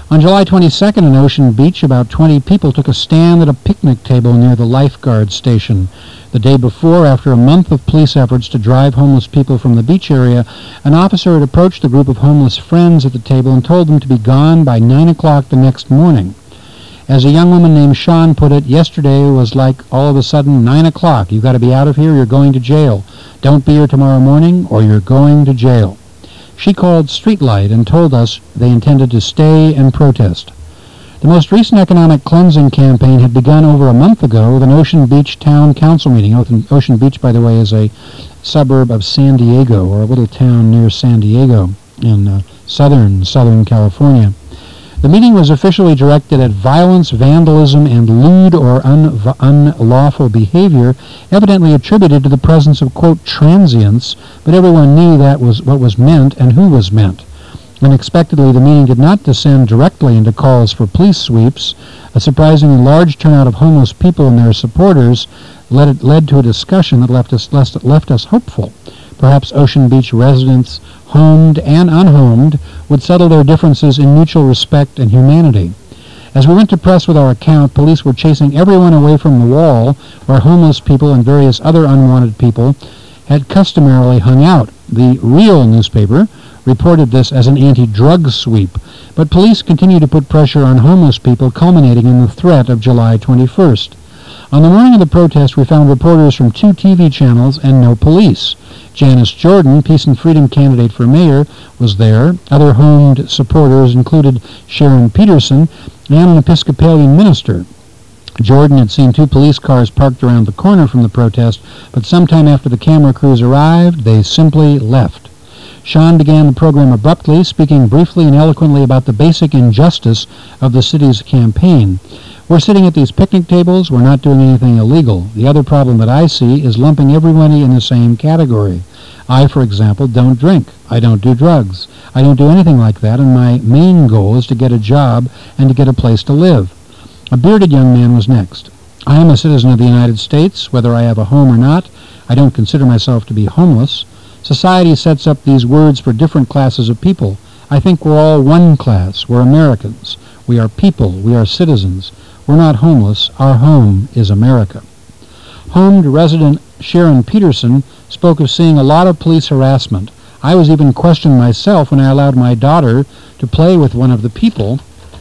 On July twenty-second in Ocean Beach, about twenty people took a stand at a picnic table near the lifeguard station. The day before, after a month of police efforts to drive homeless people from the beach area, an officer had approached a group of homeless friends at the table and told them to be gone by nine o'clock the next morning. As a young woman named Sean put it, yesterday was like all of a sudden nine o'clock. You've got to be out of here, you're going to jail. Don't be here tomorrow morning or you're going to jail. She called Streetlight and told us they intended to stay and protest. The most recent economic cleansing campaign had begun over a month ago with an Ocean Beach Town Council meeting. Ocean Beach, by the way, is a suburb of San Diego, or a little town near San Diego in uh, southern, Southern California. The meeting was officially directed at violence, vandalism, and lewd or un- unlawful behavior, evidently attributed to the presence of, quote, transients, but everyone knew that was what was meant and who was meant. Unexpectedly, the meeting did not descend directly into calls for police sweeps. A surprisingly large turnout of homeless people and their supporters led, it, led to a discussion that left us, left, left us hopeful. Perhaps Ocean Beach residents, homed and unhomed, would settle their differences in mutual respect and humanity. As we went to press with our account, police were chasing everyone away from the wall where homeless people and various other unwanted people had customarily hung out. The Real newspaper reported this as an anti-drug sweep, but police continue to put pressure on homeless people, culminating in the threat of July twenty-first. On the morning of the protest, we found reporters from two T V channels and no police. Janice Jordan, Peace and Freedom candidate for mayor, was there. Other homed supporters included Sharon Peterson and an Episcopalian minister. Jordan had seen two police cars parked around the corner from the protest, but sometime after the camera crews arrived, they simply left. Sean began the program abruptly, speaking briefly and eloquently about the basic injustice of the city's campaign. We're sitting at these picnic tables. We're not doing anything illegal. The other problem that I see is lumping everybody in the same category. I, for example, don't drink. I don't do drugs. I don't do anything like that, and my main goal is to get a job and to get a place to live. A bearded young man was next. I am a citizen of the United States, whether I have a home or not. I don't consider myself to be homeless. Society sets up these words for different classes of people. I think we're all one class. We're Americans. We are people. We are citizens. We're not homeless. Our home is America. Homed resident Sharon Peterson spoke of seeing a lot of police harassment. I was even questioned myself when I allowed my daughter to play with one of the people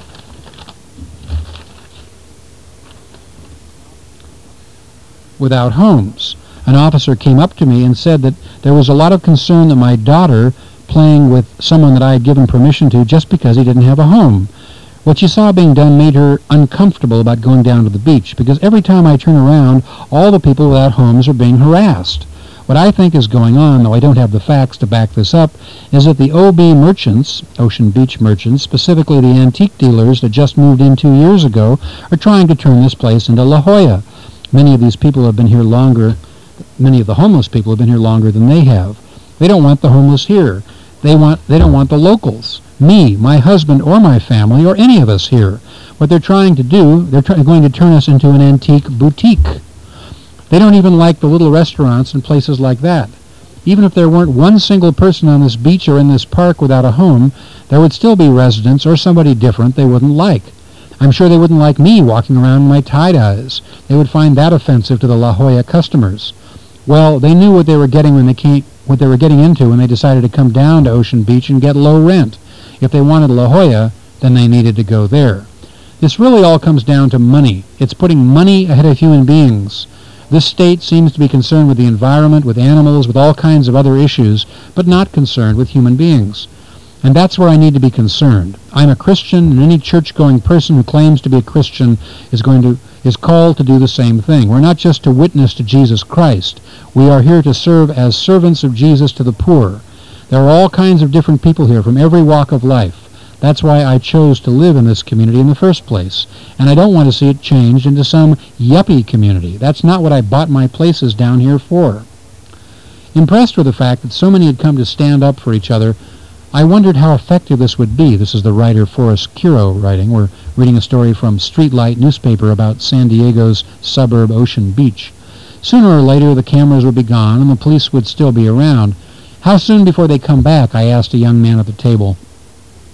without homes. An officer came up to me and said that there was a lot of concern that my daughter playing with someone that I had given permission to just because he didn't have a home. What she saw being done made her uncomfortable about going down to the beach, because every time I turn around, all the people without homes are being harassed. What I think is going on, though I don't have the facts to back this up, is that the O B merchants, Ocean Beach merchants, specifically the antique dealers that just moved in two years ago, are trying to turn this place into La Jolla. Many of these people have been here longer, many of the homeless people have been here longer than they have. They don't want the homeless here. They want, they don't want the locals. Me, my husband, or my family, or any of us here. What they're trying to do, they're try- going to turn us into an antique boutique. They don't even like the little restaurants and places like that. Even if there weren't one single person on this beach or in this park without a home, there would still be residents or somebody different they wouldn't like. I'm sure they wouldn't like me walking around in my tie-dyes. They would find that offensive to the La Jolla customers. Well, they knew what they were getting when they came, what they were getting into when they decided to come down to Ocean Beach and get low rent. If they wanted La Jolla, then they needed to go there. This really all comes down to money. It's putting money ahead of human beings. This state seems to be concerned with the environment, with animals, with all kinds of other issues, but not concerned with human beings. And that's where I need to be concerned. I'm a Christian, and any church-going person who claims to be a Christian is going to is called to do the same thing. We're not just to witness to Jesus Christ. We are here to serve as servants of Jesus to the poor. There are all kinds of different people here from every walk of life. That's why I chose to live in this community in the first place. And I don't want to see it changed into some yuppie community. That's not what I bought my places down here for. Impressed with the fact that so many had come to stand up for each other, I wondered how effective this would be. This is the writer Forrest Curo writing. We're reading a story from Streetlight newspaper about San Diego's suburb Ocean Beach. Sooner or later the cameras would be gone and the police would still be around. How soon before they come back? I asked a young man at the table.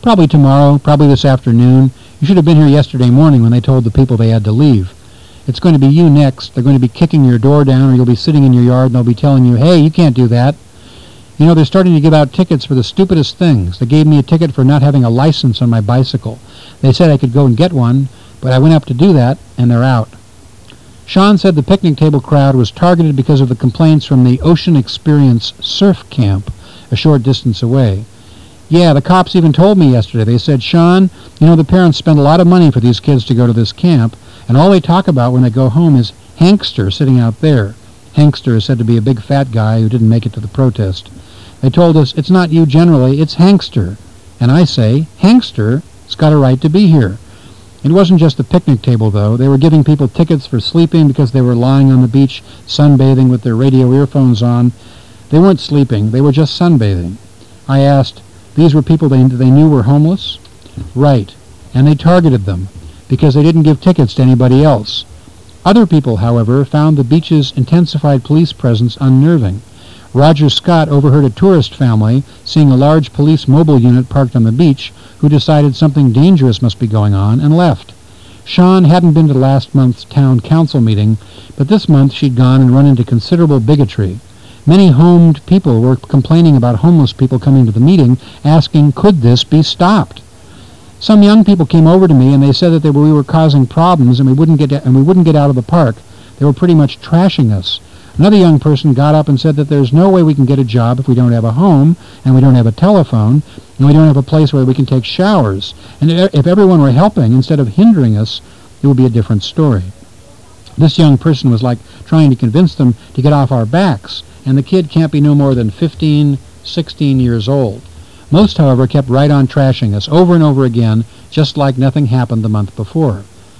Probably tomorrow, probably this afternoon. You should have been here yesterday morning when they told the people they had to leave. It's going to be you next. They're going to be kicking your door down, or you'll be sitting in your yard and they'll be telling you, hey, you can't do that. You know, they're starting to give out tickets for the stupidest things. They gave me a ticket for not having a license on my bicycle. They said I could go and get one, but I went up to do that, and they're out. Sean said the picnic table crowd was targeted because of the complaints from the Ocean Experience Surf Camp, a short distance away. Yeah, the cops even told me yesterday. They said, Sean, you know, the parents spend a lot of money for these kids to go to this camp, and all they talk about when they go home is Hankster sitting out there. Hankster is said to be a big fat guy who didn't make it to the protest. They told us, it's not you generally, it's Hankster. And I say, Hankster's got a right to be here. It wasn't just the picnic table, though. They were giving people tickets for sleeping because they were lying on the beach sunbathing with their radio earphones on. They weren't sleeping, they were just sunbathing. I asked, these were people they, they knew were homeless? Right. And they targeted them because they didn't give tickets to anybody else. Other people, however, found the beach's intensified police presence unnerving. Roger Scott overheard a tourist family seeing a large police mobile unit parked on the beach who decided something dangerous must be going on and left. Sean hadn't been to last month's town council meeting, but this month she'd gone and run into considerable bigotry. Many homed people were complaining about homeless people coming to the meeting, asking, could this be stopped? Some young people came over to me and they said that they were, we were causing problems and we wouldn't get and we wouldn't get out of the park. They were pretty much trashing us. Another young person got up and said that there's no way we can get a job if we don't have a home and we don't have a telephone and we don't have a place where we can take showers. And if everyone were helping instead of hindering us, it would be a different story. This young person was like trying to convince them to get off our backs, and the kid can't be no more than fifteen, sixteen years old. Most, however, kept right on trashing us over and over again, just like nothing happened the month before.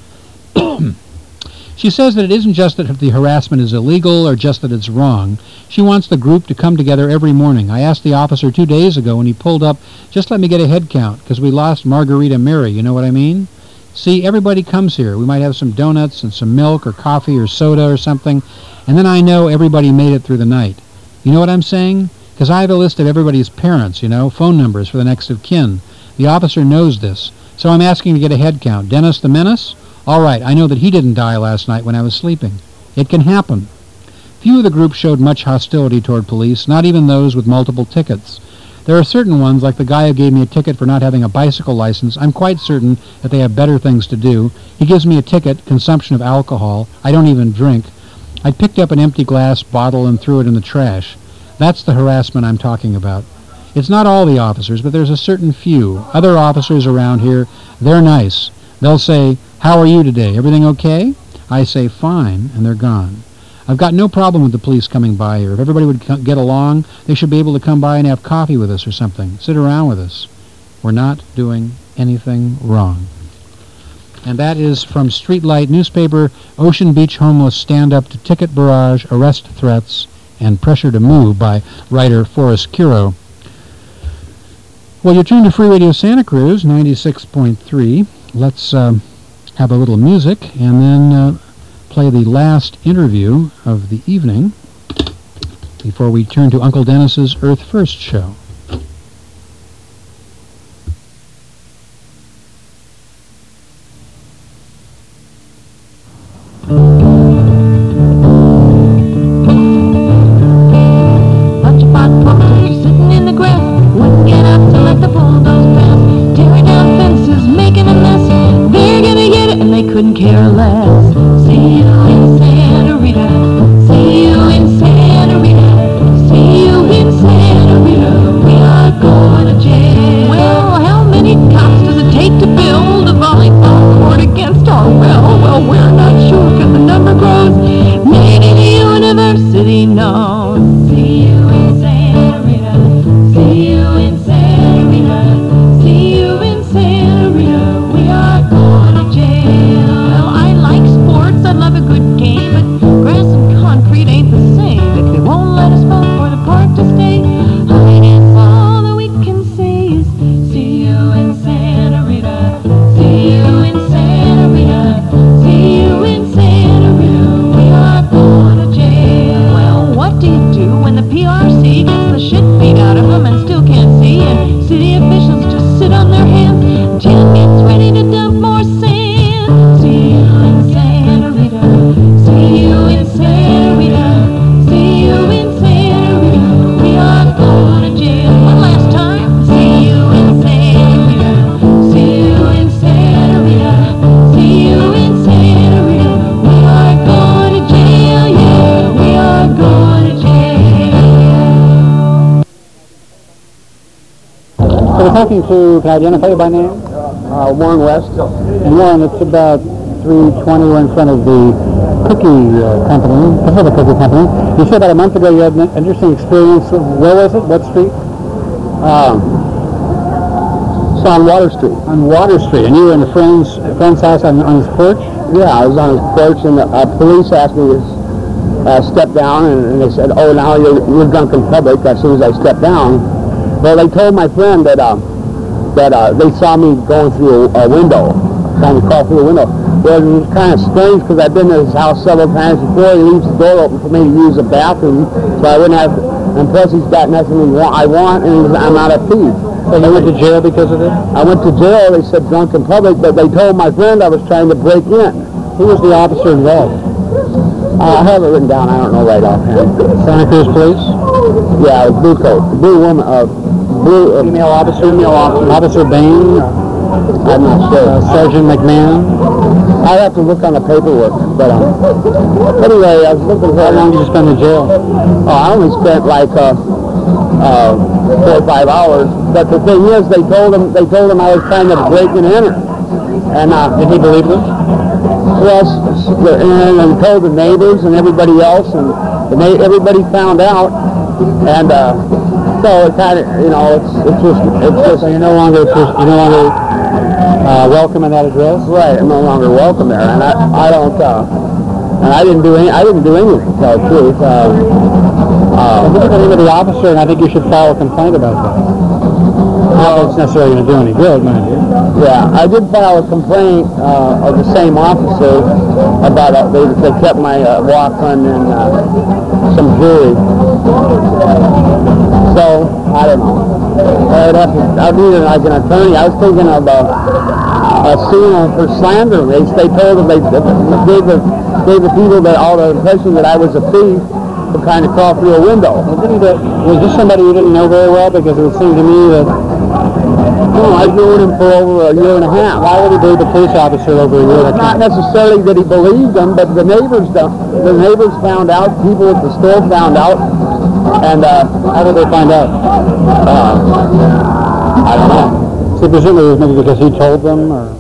She says that it isn't just that the harassment is illegal or just that it's wrong. She wants the group to come together every morning. I asked the officer two days ago when he pulled up, just let me get a head count, because we lost Margarita Mary, you know what I mean? See, everybody comes here. We might have some donuts and some milk or coffee or soda or something, and then I know everybody made it through the night. You know what I'm saying? Because I have a list of everybody's parents, you know, phone numbers for the next of kin. The officer knows this, so I'm asking to get a head count. Dennis the Menace? All right, I know that he didn't die last night when I was sleeping. It can happen. Few of the group showed much hostility toward police, not even those with multiple tickets. There are certain ones, like the guy who gave me a ticket for not having a bicycle license. I'm quite certain that they have better things to do. He gives me a ticket, consumption of alcohol. I don't even drink. I picked up an empty glass bottle and threw it in the trash. That's the harassment I'm talking about. It's not all the officers, but there's a certain few. Other officers around here, they're nice. They'll say, how are you today? Everything okay? I say, fine, and they're gone. I've got no problem with the police coming by here. If everybody would co- get along, they should be able to come by and have coffee with us or something. Sit around with us. We're not doing anything wrong. And that is from Streetlight newspaper, Ocean Beach homeless stand up to ticket barrage, arrest threats, and pressure to move by writer Forrest Curo. Well, you're tuned to Free Radio Santa Cruz, ninety-six point three. Let's uh, have a little music and then uh, play the last interview of the evening before we turn to Uncle Dennis's Earth First show. Bunch of fat fuckers sitting in the grass, wouldn't get up to let the bulldoze pass, tearing down fences, making a mess. They're gonna get it and they couldn't care less. See you in Santa Rita, see you in Santa Rita, see you in Santa Rita. we're talking to, can I identify you by name? Uh, Warren West. And Warren, it's about three twenty. We're in front of the cookie uh, company, Pacific Cookie Company. You said about a month ago you had an interesting experience. Where was it? What street? Um, it's on Water Street. On Water Street. And you were in a friend's, friend's house on, on his porch? Yeah, I was on his porch, and the uh, police asked me to uh, step down, and, and they said, oh, now you're, you're drunk in public as soon as I stepped down. Well, they told my friend that uh, that uh, they saw me going through a, a window, trying to crawl through a window. Well, it was kind of strange because I've been to his house several times before. He leaves the door open for me to use the bathroom, so I wouldn't have, and plus he's got nothing I want, and I'm out of pee. So you went to jail because of it? I went to jail, they said drunk in public, but they told my friend I was trying to break in. Who was the officer involved? Uh, I have it written down, I don't know right offhand. Santa Cruz Police? Yeah, it was blue coat, blue woman, uh, blue, uh, female officer? Female officer. Officer Bain? I'm not sure. Uh, Sergeant McMahon? I have to look on the paperwork, but um, anyway, I was looking for... How long did you spend in jail? Oh, I only spent like uh, uh, four or five hours, but the thing is, they told him they told him I was trying to break and enter, and uh, did he believe them? Yes, and, and told the neighbors and everybody else, and the na- everybody found out, and uh, so it kind of, you know, it's it's just it's just. So you're no longer you're no longer uh, welcome in that address. Right, I'm no longer welcome there, and I I don't uh, and I didn't do any I didn't do anything. To tell the truth. Uh, uh, look at the name of the officer, and I think you should file a complaint about that. Not that it's necessarily going to do any good, mind you. Yeah, I did file a complaint uh, of the same officer about uh, they, they kept my uh, Walkman and uh, some jewelry. So, I don't know. I'd have to, I'd need like an attorney. I was thinking of uh, uh, suing them for slander. They, they told them, they gave the, gave the people that all the impression that I was a thief to kind of crawl through a window. Well, didn't that, was this somebody you didn't know very well? Because it would seem to me that... No, I've known him for over a year and a half. Why would he believe the police officer over a year and a half? Not necessarily that he believed them, but the neighbors don't. The neighbors found out, people at the store found out, and uh, how did they find out? Uh, I don't know. So presumably it was maybe because he told them, or...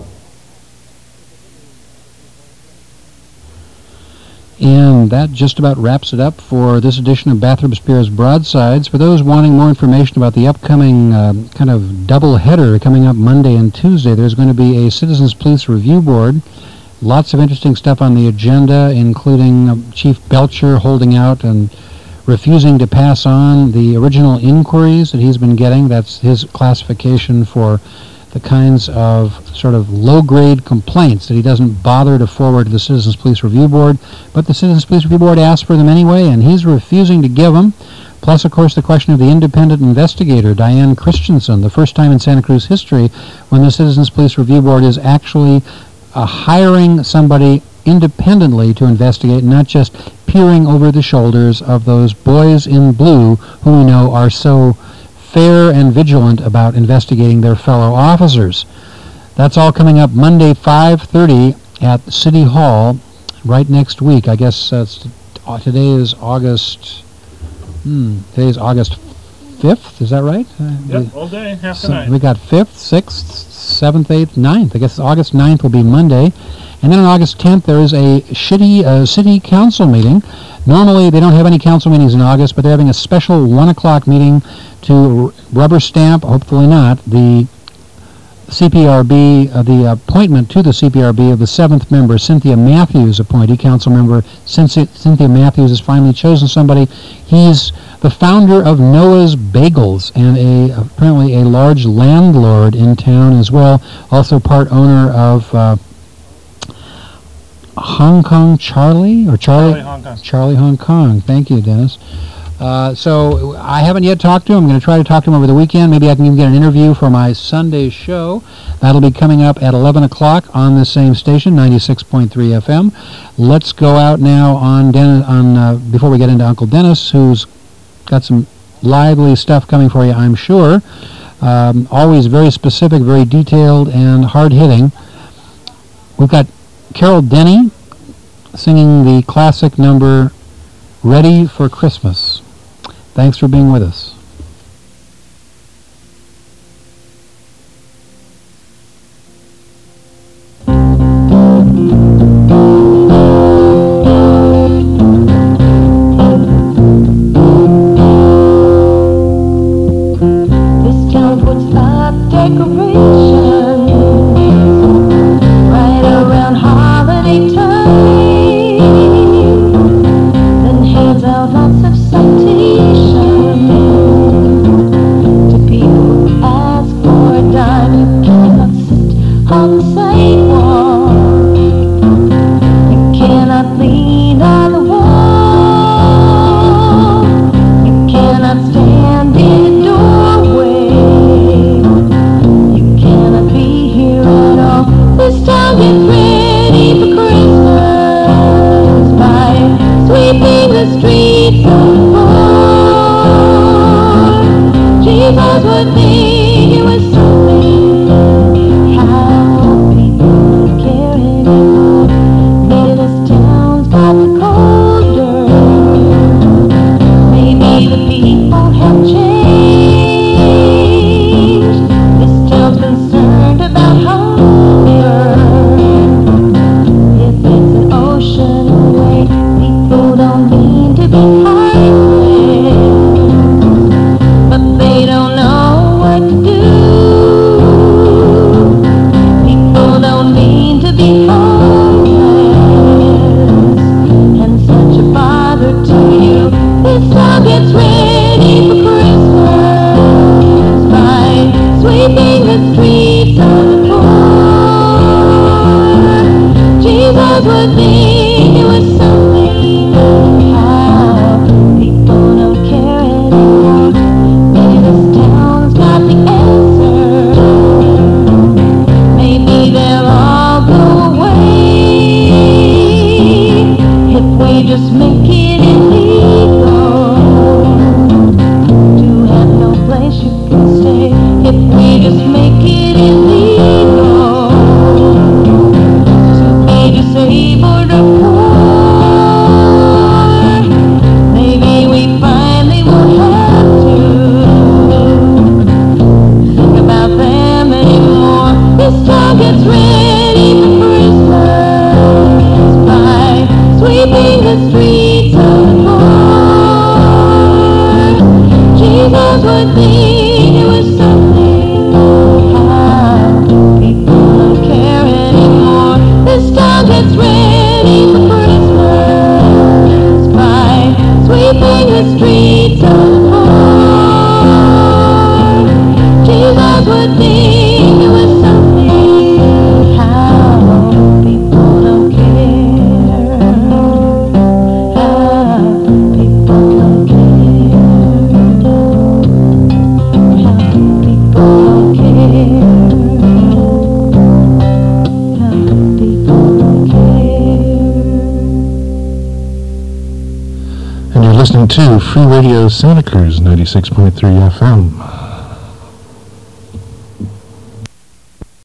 And that just about wraps it up for this edition of Bathrop Spears Broadsides. For those wanting more information about the upcoming uh, kind of double header coming up Monday and Tuesday, there's going to be a Citizens Police Review Board. Lots of interesting stuff on the agenda, including uh, Chief Belcher holding out and refusing to pass on the original inquiries that he's been getting. That's his classification for the kinds of sort of low-grade complaints that he doesn't bother to forward to the Citizens Police Review Board, but the Citizens Police Review Board asked for them anyway, and he's refusing to give them. Plus, of course, the question of the independent investigator, Diane Christensen, the first time in Santa Cruz history when the Citizens Police Review Board is actually uh, hiring somebody independently to investigate, not just peering over the shoulders of those boys in blue who we know are so fair and vigilant about investigating their fellow officers. That's all coming up Monday, five thirty at City Hall, right next week. I guess uh, uh, today is August. Hmm, today is August fifth. Is that right? Uh, Yep, we, all day, half the so night. we got fifth, sixth, seventh, eighth, ninth. I guess August ninth will be Monday, and then on August tenth there is a shitty uh, city council meeting. Normally they don't have any council meetings in August, but they're having a special one o'clock meeting to rubber stamp, hopefully not, the C P R B, uh, the appointment to the C P R B of the seventh member, Cynthia Matthews, appointee council member. Cynthia, Cynthia Matthews has finally chosen somebody. He's the founder of Noah's Bagels and a apparently a large landlord in town as well, also part owner of uh, Hong Kong Charlie, or Charlie? Charlie Hong Kong. Charlie Hong Kong. Thank you, Dennis. Uh, so I haven't yet talked to him. I'm going to try to talk to him over the weekend. Maybe I can even get an interview for my Sunday show. That'll be coming up at eleven o'clock on the same station, ninety-six point three F M. Let's go out now on Den- on uh, before we get into Uncle Dennis, who's got some lively stuff coming for you, I'm sure. Um, always very specific, very detailed, and hard-hitting. We've got Carol Denny singing the classic number Ready for Christmas. Thanks for being with us. cannot lean on the wall. You cannot stand in the doorway. You cannot be here at all. This town gets ready for Christmas by sweeping the streets of gold. Jesus would think it was something. How people care anymore. Maybe this town's gotten colder. Maybe the people have changed. This town's concerned about hunger. If it's an ocean away, people don't mean to be heartless, but they don't know what to do. People don't mean to be homeless and such a bother to you. This town gets ready for Christmas by sweeping the streets of the poor. Jesus would think it was something. How people don't care anymore. Maybe this town's got the answer. Maybe they'll all go away if we just make it illegal to have no place you can stay. If we just make it illegal to be disabled or poor, maybe we finally will have to think about them anymore. This town gets ready for Christmas by sweeping the streets of the poor. Jesus would think it was something. How people don't care anymore. This town gets ready for Christmas by sweeping the streets of the poor. Jesus would think it was something. How people don't care. How people don't care. How people don't care. How people don't care. And you're listening to Free Radio Santa Cruz ninety-six point three F M.